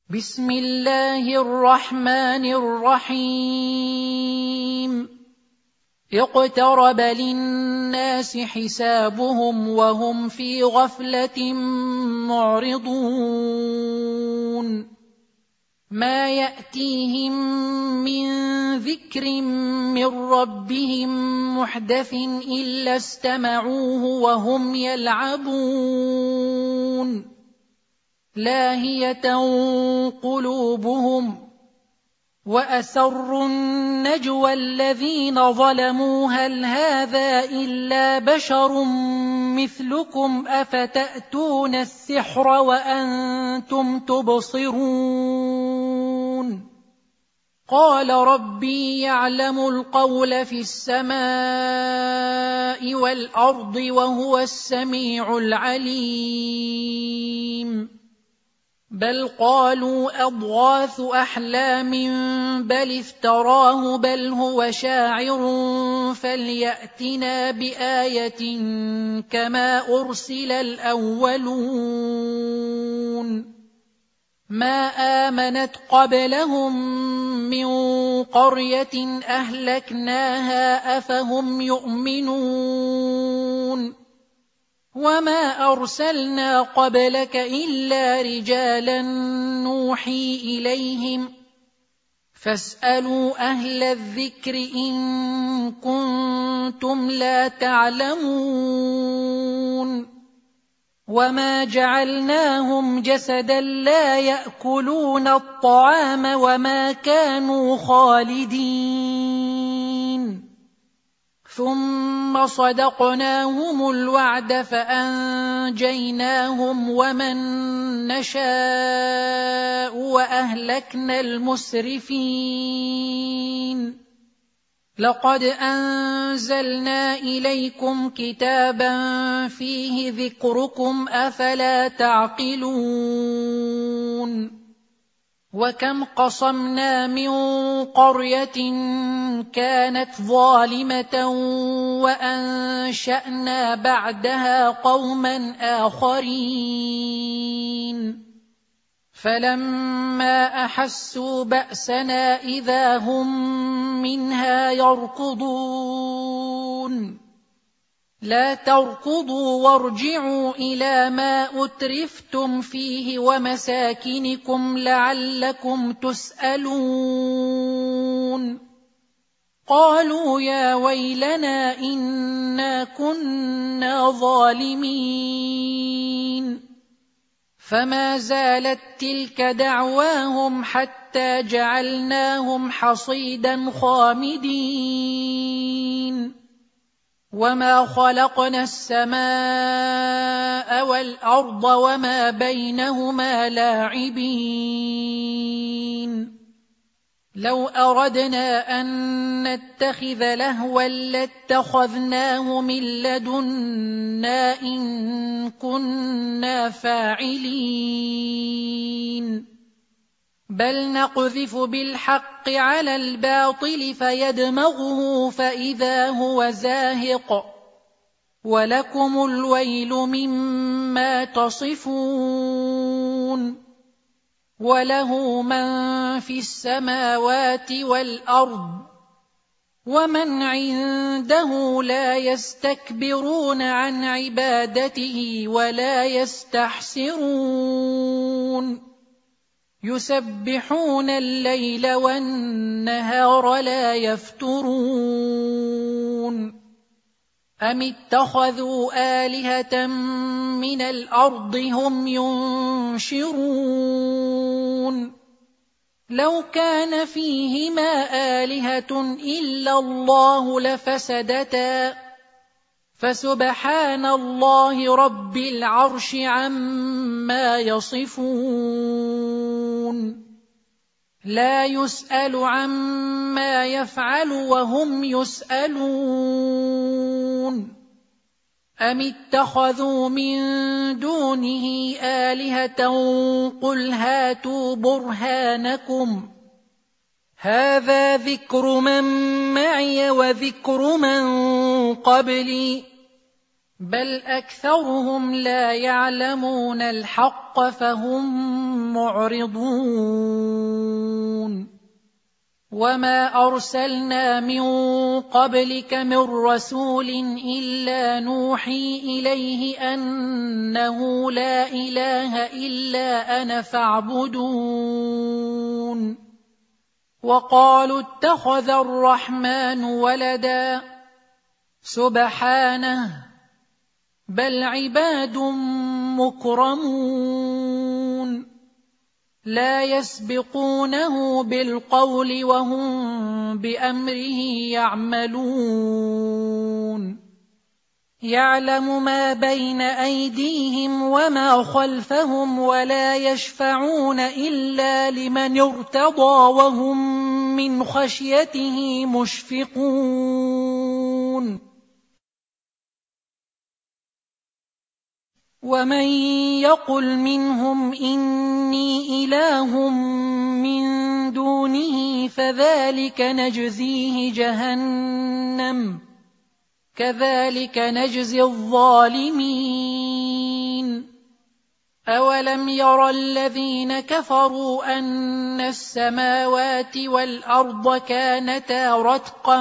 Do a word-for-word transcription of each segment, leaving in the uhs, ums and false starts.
بسم الله الرحمن الرحيم اقترب للناس حسابهم وهم في غفلة معرضون ما يأتيهم من ذكر من ربهم محدث إلا استمعوه وهم يلعبون لاهية قلوبهم وأسروا النجوى الذين ظلموا هل هذا إلا بشر مثلكم أفتأتون السحر وأنتم تبصرون قال ربي يعلم القول في السماء والأرض وهو السميع العليم بل قالوا أضغاث أحلام بل افتراه بل هو شاعر فليأتنا بآية كما أرسل الأولون ما آمنت قبلهم من قرية أهلكناها أفهم يؤمنون وما أرسلنا قبلك إلا رجالا نوحي إليهم فاسألوا أهل الذكر إن كنتم لا تعلمون وما جعلناهم جسدا لا يأكلون الطعام وما كانوا خالدين ثم صدقناهم الوعد فأنجيناهم ومن نشاء وأهلكنا المسرفين لقد أنزلنا إليكم كتابا فيه ذكركم أفلا تعقلون وكم قصمنا من قرية كانت ظالمة وأنشأنا بعدها قوما آخرين فلما أحسوا بأسنا إذا هم منها يركضون لا تركضوا وارجعوا إلى ما أترفتم فيه ومساكنكم لعلكم تسألون قالوا يا ويلنا إنا كنا ظالمين فما زالت تلك دعواهم حتى جعلناهم حصيدا خامدين وما خلقنا السماء والأرض وما بينهما لاعبين لو أردنا أن نتخذ لهوا لاتخذناه من لدنا إن كنا فاعلين بل نقذف بالحق على الباطل فيدمغه فإذا هو زاهق ولكم الويل مما تصفون وله من في السماوات والأرض ومن عنده لا يستكبرون عن عبادته ولا يستحسرون يسبحون الليل والنهار لا يفترون أم اتخذوا آلهة من الأرض هم ينشرون لو كان فيهما آلهة إلا الله لفسدتا فسبحان الله رب العرش عما يصفون لا يسأل عما يفعل وهم يسألون أم اتخذوا من دونه آلهة قل هاتوا برهانكم هذا ذكر من معي وذكر من قبلي بل أكثرهم لا يعلمون الحق فهم معرضون وما أرسلنا من قبلك من رسول إلا نوحي إليه أنه لا إله إلا أنا فاعبدون وقالوا اتخذ الرحمن ولدا سبحانه بل عباد مكرمون لا يسبقونه بالقول وهم بأمره يعملون يعلم ما بين أيديهم وما خلفهم ولا يشفعون إلا لمن ارتضى وهم من خشيته مشفقون ومن يقل منهم إني إله من دونه فذلك نجزيه جهنم كذلك نجزي الظالمين أولم ير الذين كفروا أن السماوات والأرض كانتا رتقا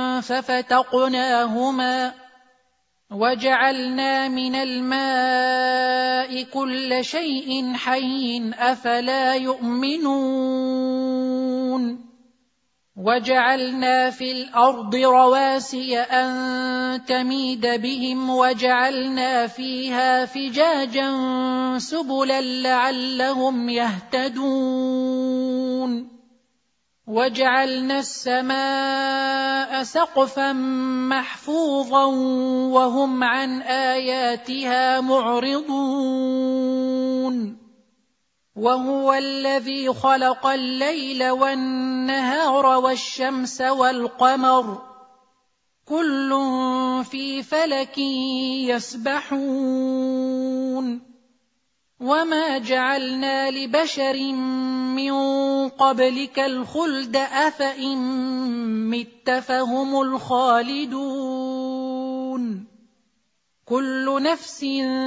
ففتقناهما وجعلنا من الماء كل شيء حي أفلا يؤمنون وجعلنا في الأرض رواسي أن تميد بهم وجعلنا فيها فجاجا سبلا لعلهم يهتدون وجعلنا السماء سقفا محفوظا وهم عن آياتها معرضون وهو الذي خلق الليل والنهار والشمس والقمر كل في فلك يسبحون وما جعلنا لبشر من قبلك الخلد أفإن مت فهم الخالدون كل نفس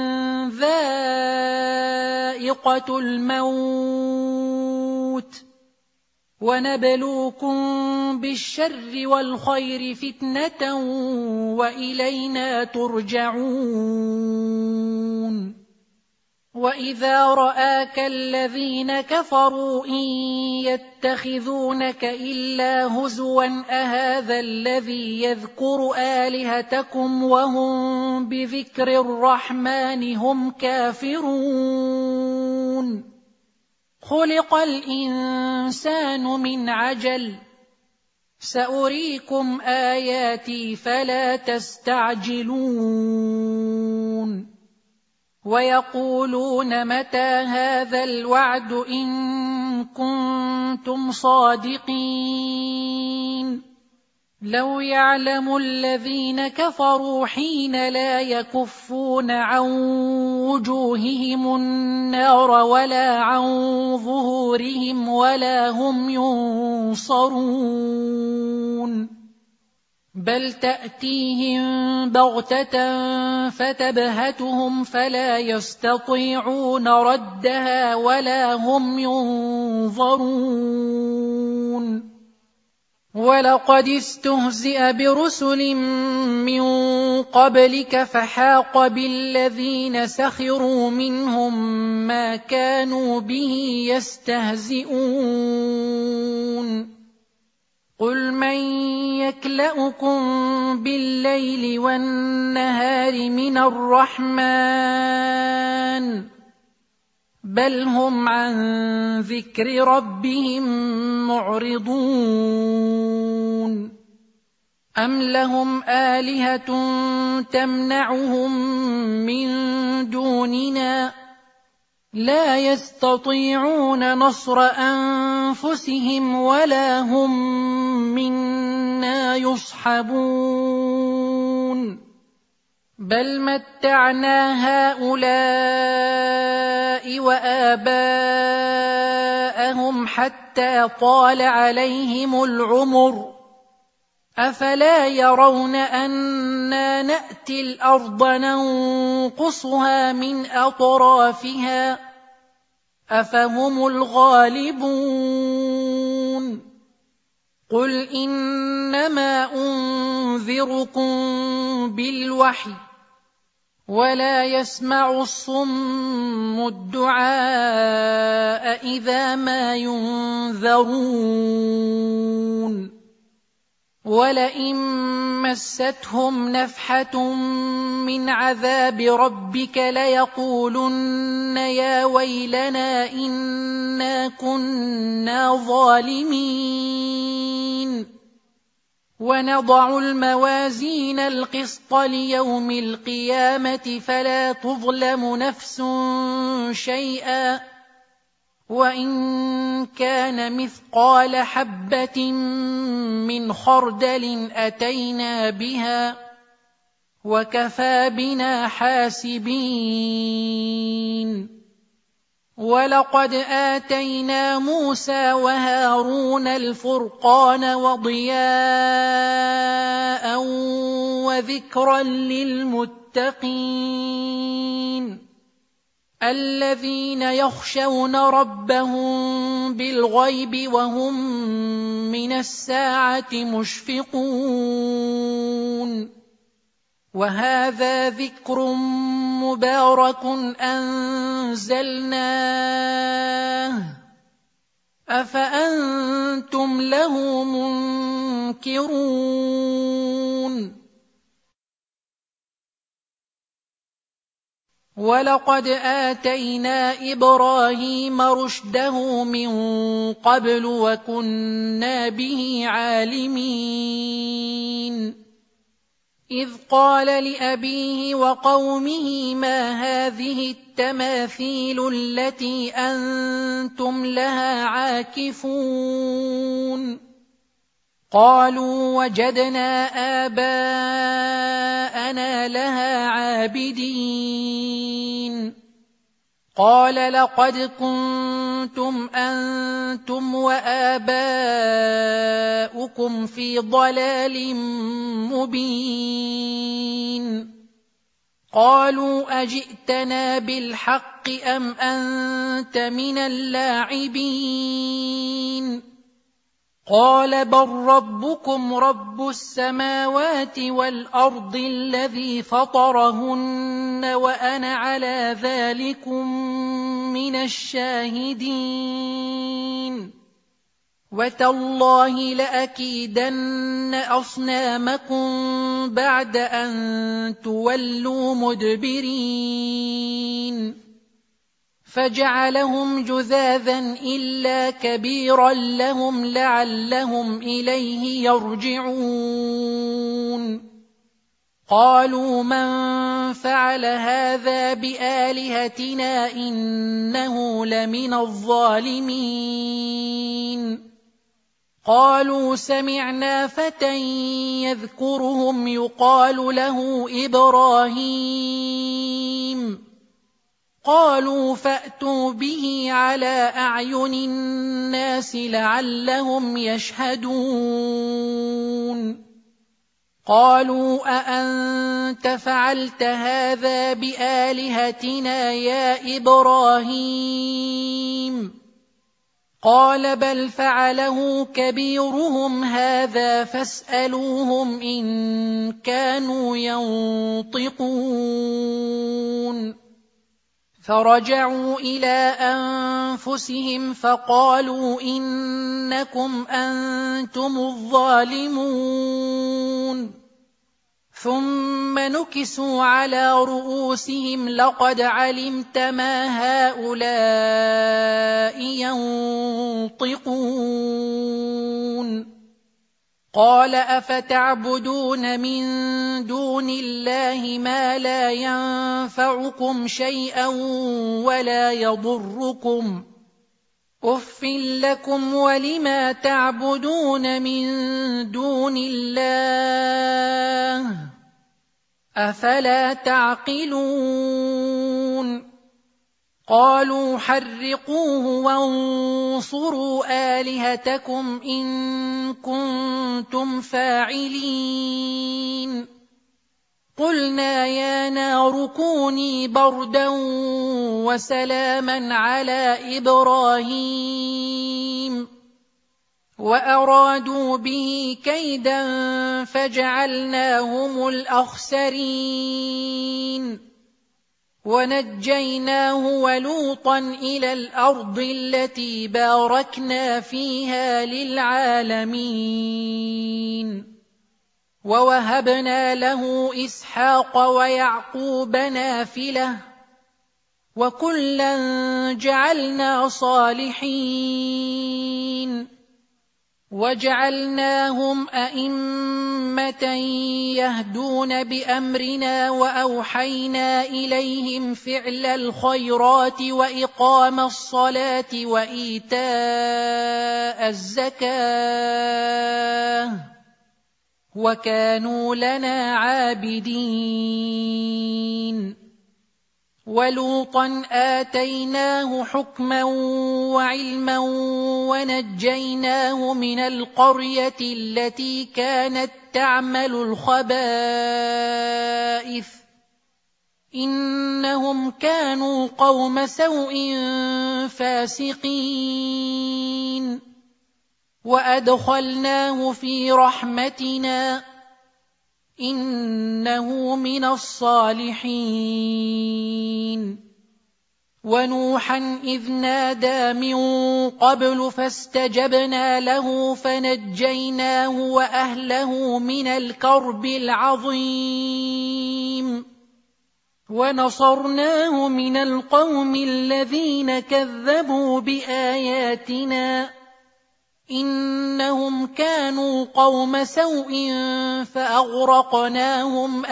ذائقة الموت ونبلوكم بالشر والخير فتنة وإلينا ترجعون وإذا رآك الذين كفروا إن يتخذونك إلا هزوا أهذا الذي يذكر آلهتكم وهم بذكر الرحمن هم كافرون خلق الإنسان من عجل سأريكم آياتي فلا تستعجلون ويقولون متى هذا الوعد إن كنتم صادقين لو يعلم الذين كفروا حين لا يكفون عن وجوههم النار ولا عن ظهورهم ولا هم ينصرون بل تأتيهم بغتة فتبهتهم فلا يستطيعون ردها ولا هم ينظرون ولقد استهزئ برسل من قبلك فحاق بالذين سخروا منهم ما كانوا به يستهزئون قل من يكلؤكم بالليل والنهار من الرحمن بل هم عن ذكر ربهم معرضون أم لهم آلهة تمنعهم من دوننا لا يستطيعون نصر أنفسهم ولا هم منا يصحبون بل متعنا هؤلاء وآباءهم حتى طال عليهم العمر أفلا يرون أنا نأتي الأرض ننقصها من أطرافها أفهم الغالبون قل إنما أنذركم بالوحي ولا يسمع الصم الدعاء إذا ما ينذرون ولئن مستهم نفحة من عذاب ربك ليقولن يا ويلنا إنا كنا ظالمين ونضع الموازين القسط ليوم القيامة فلا تظلم نفس شيئا وإن كان مثقال حبة من خردل أتينا بها وكفى بنا حاسبين ولقد آتينا موسى وهارون الفرقان وضياء وذكرا للمتقين الذين يخشون ربهم بالغيب وهم من الساعة مشفقون وهذا ذكر مبارك أنزلناه أفأنتم له منكرون ولقد آتينا إبراهيم رشده من قبل وكنا به عالمين إذ قال لأبيه وقومه ما هذه التماثيل التي أنتم لها عاكفون قالوا وجدنا آباءنا لها عابدين قال لقد كنتم أنتم وآباؤكم في ضلال مبين قالوا أجئتنا بالحق أم أنت من اللاعبين قال بل ربكم رب السماوات والأرض الذي فطرهن وأنا على ذلكم من الشاهدين وتالله لأكيدن أصنامكم بعد أن تولوا مدبرين فجعلهم جذاذا إلا كبيرا لهم لعلهم إليه يرجعون قالوا من فعل هذا بآلهتنا إنه لمن الظالمين قالوا سمعنا فتى يذكرهم يقال له إبراهيم قالوا فأتوا به على أعين الناس لعلهم يشهدون قالوا أأنت فعلت هذا بآلهتنا يا إبراهيم قال بل فعله كبيرهم هذا فاسألوهم إن كانوا ينطقون فرجعوا إلى أنفسهم فقالوا إنكم أنتم الظالمون ثم نكسوا على رؤوسهم لقد علمت ما هؤلاء ينطقون قال أفتعبدون من دون الله ما لا ينفعكم شيئا ولا يضركم أف لكم ولما تعبدون من دون الله أفلا تعقلون قالوا حرقوه وانصروا آلهتكم إن كنتم فاعلين قلنا يا نار كوني بردا وسلاما على إبراهيم وأرادوا به كيدا فجعلناهم الأخسرين ونجيناه ولوطا إلى الأرض التي باركنا فيها للعالمين ووهبنا له إسحاق ويعقوب نافلة وكلا جعلنا صالحين وجعلناهم أئمة يهدون بأمرنا وأوحينا إليهم فعل الخيرات وإقام الصلاة وإيتاء الزكاة وكانوا لنا عابدين ولوطا آتيناه حكما وعلما ونجيناه من القرية التي كانت تعمل الخبائث إنهم كانوا قوم سوء فاسقين وأدخلناه في رحمتنا إنه من الصالحين ونوحا إذ نادى من قبل فاستجبنا له فنجيناه وأهله من الكرب العظيم ونصرناه من القوم الذين كذبوا بآياتنا إنهم كانوا قوم سوء فأغرقناهم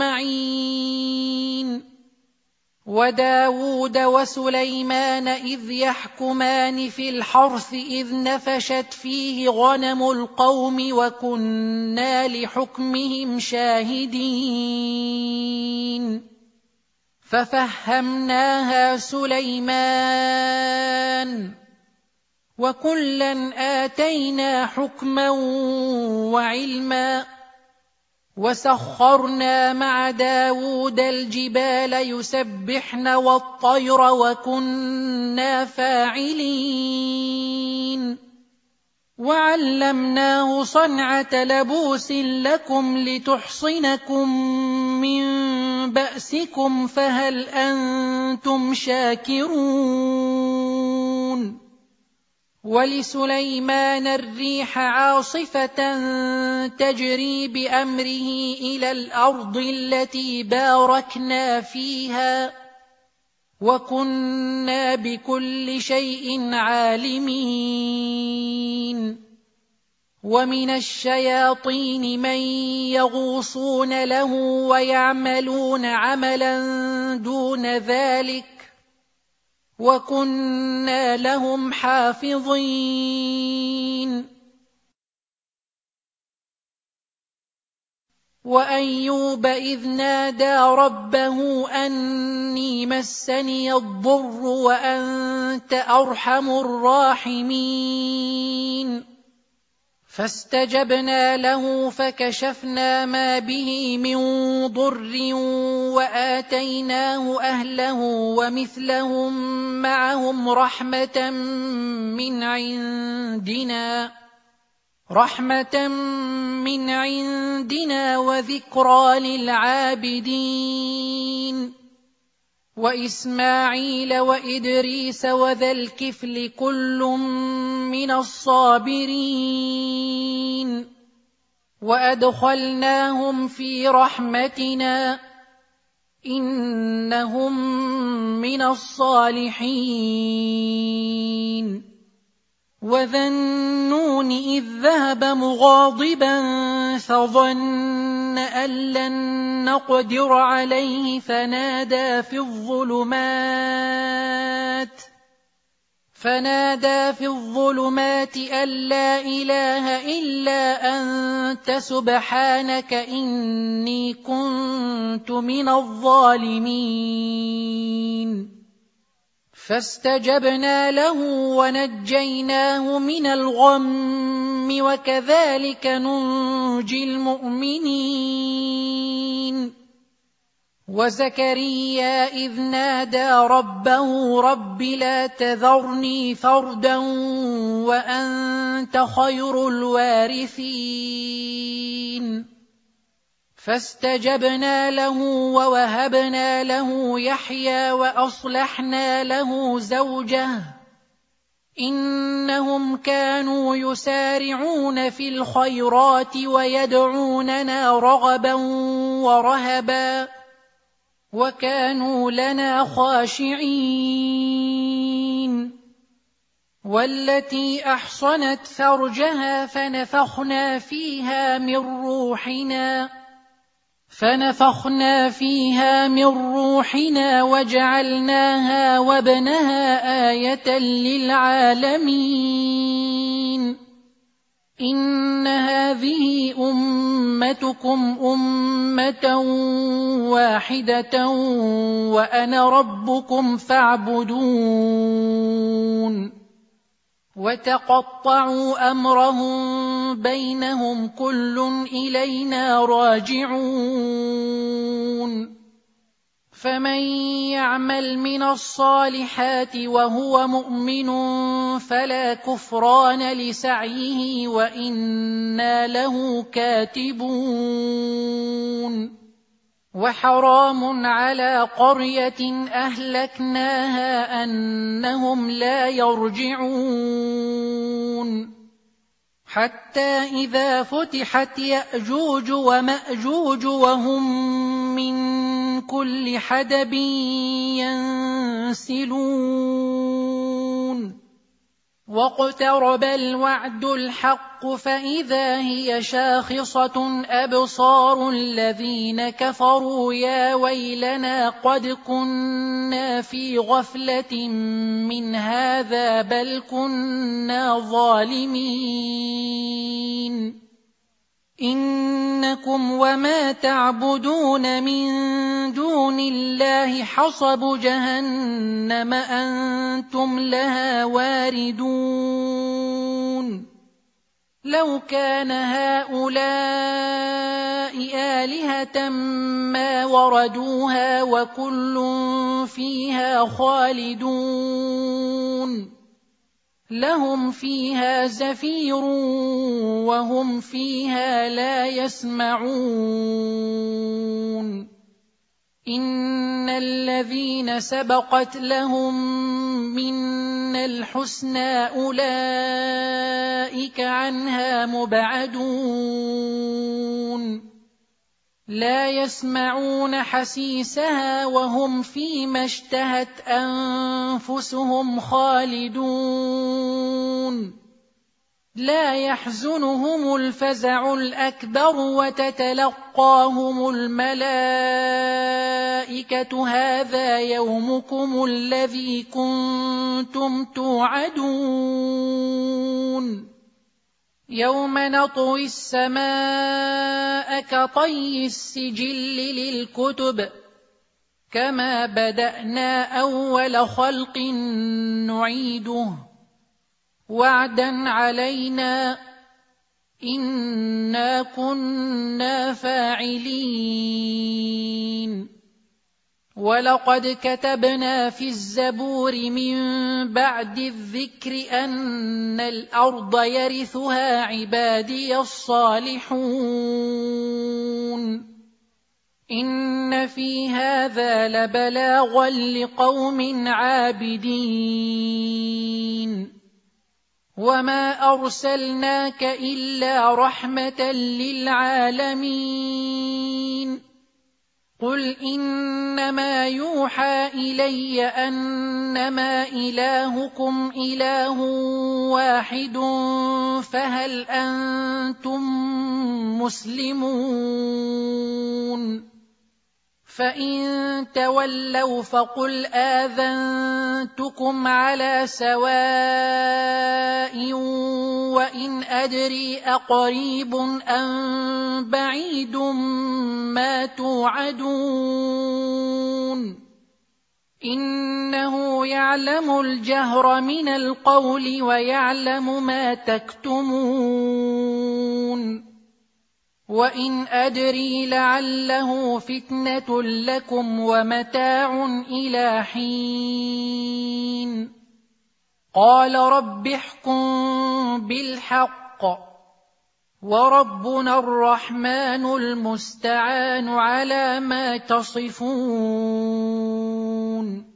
أجمعين وداود وسليمان إذ يحكمان في الحرث إذ نفشت فيه غنم القوم وكنا لحكمهم شاهدين ففهمناها سليمان وكلا آتينا حكما وعلما وسخرنا مع داود الجبال يسبحن والطير وكنا فاعلين وعلمناه صنعة لبوس لكم لتحصنكم من بأسكم فهل أنتم شاكرون ولسليمان الريح عاصفة تجري بأمره إلى الأرض التي باركنا فيها وكنا بكل شيء عالمين ومن الشياطين من يغوصون له ويعملون عملا دون ذلك وكنا لهم حافظين وأيوب إذ نادى ربه أني مسني الضر وأنت أرحم الراحمين فاستجبنا له فكشفنا ما به من ضر وآتيناه أهله ومثلهم معهم رحمة من عندنا رحمة من عندنا وذكرى للعابدين وإسماعيل وإدريس وذا الكفل كل من الصابرين وأدخلناهم في رحمتنا إنهم من الصالحين وذا النون إذ ذهب مغاضبا فظن أن لن نقدر عليه فنادى في الظلمات فنادى في الظلمات أن لا إله إلا أنت سبحانك إني كنت من الظالمين فاستجبنا له ونجيناه من الغم وكذلك ننجي المؤمنين. وزكريا إذ نادى ربه رب لا تذرني فردا وأنت خير الوارثين فاستجبنا له ووهبنا له يحيى وأصلحنا له زوجه إنهم كانوا يسارعون في الخيرات ويدعوننا رغبا ورهبا وكانوا لنا خاشعين. والتي أحصنت فرجها فنفخنا فيها من روحنا فنفخنا فيها من روحنا وجعلناها وابنها آية للعالمين. إن هذه أمتكم أمة واحدة وأنا ربكم فاعبدون. وتقطعوا أمرهم بينهم كل إلينا راجعون. فمن يعمل من الصالحات وهو مؤمن فلا كفران لسعيه وإنا له كاتبون. وحرام على قرية أهلكناها أنهم لا يرجعون حتى إذا فتحت يأجوج ومأجوج وهم من كل حدب ينسلون واقترب الوعد الحق فإذا هي شاخصة أبصار الذين كفروا يا ويلنا قد كنا في غفلة من هذا بل كنا ظالمين. إنكم وما تعبدون من دون الله حصب جهنم أنتم لها واردون. لو كان هؤلاء آلهة ما وردوها وكل فيها خالدون لهم فيها زفير وهم فيها لا يسمعون. إن الذين سبقت لهم منا الحسنى أولئك عنها مبعدون لا يسمعون حسيسها وهم فيما اشتهت أنفسهم خالدون. لا يحزنهم الفزع الأكبر وتتلقاهم الملائكة هذا يومكم الذي كنتم توعدون. يوم نطوي السماء كطي السجل للكتب كما بدأنا أول خلق نعيده وعدا علينا إنا كنا فاعلين. ولقد كتبنا في الزبور من بعد الذكر أن الأرض يرثها عبادي الصالحون. إن في هذا لبلاغا لقوم عابدين. وما أرسلناك إلا رحمة للعالمين. قل إنما يوحى إلي أنما إلهكم إله واحد فهل أنتم مسلمون؟ فإن تولوا فقل آذنتكم على سواء وإن أدري أقريب أم بعيد ما توعدون. إنه يعلم الجهر من القول ويعلم ما تكتمون وإن أدري لعله فتنة لكم ومتاع إلى حين قال رب احكم بالحق وربنا الرحمن المستعان على ما تصفون